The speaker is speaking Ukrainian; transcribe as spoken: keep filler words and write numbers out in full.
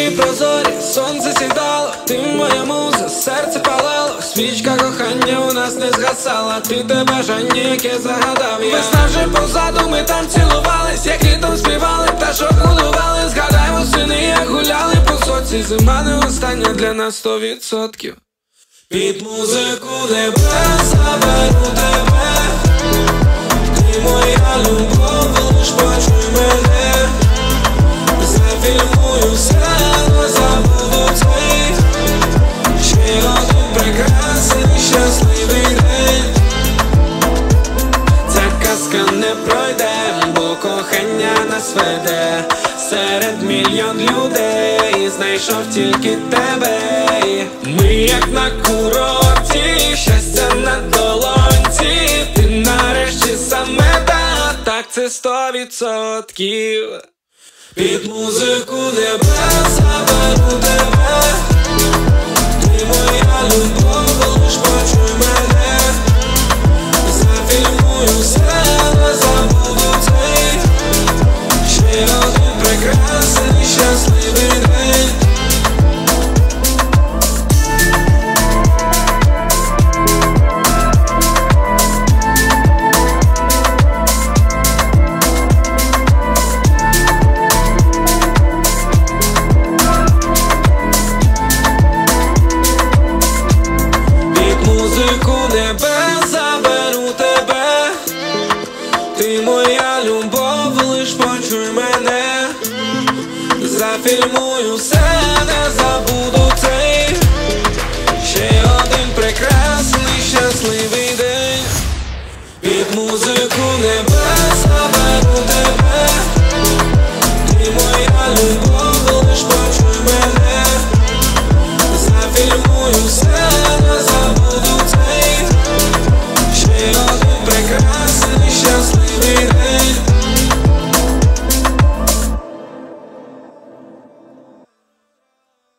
Вічі прозорі, сонце сідало, ти моя муза, серце палало, свічка кохання у нас не згасала, ти те бажання, яке загадав я. Весна вже позаду, ми там цілувались, як літом співали, пташок годували. Згадай восени, як гуляли по соці, зима не остання для нас сто відсотків. Під музику небес заберу тебе, ти моя любов, лиш почуй мене. Зафільмую все, не забуду цей ще один прекрасний щасливий день. Ця казка не пройде, бо кохання нас веде. Серед мільйон людей знайшов тільки тебе. Ми як на курорті, щастя на долонці. Ти нарешті саме та, так це сто відсотків. Під музику небес заберу тебе, ти моя любов, лиш почуй мене. Зафільмую все, не забуду цей ще один прекрасний щасливий день. Небес заберу тебе, ти моя любов, лиш почуй мене. Зафільмую все.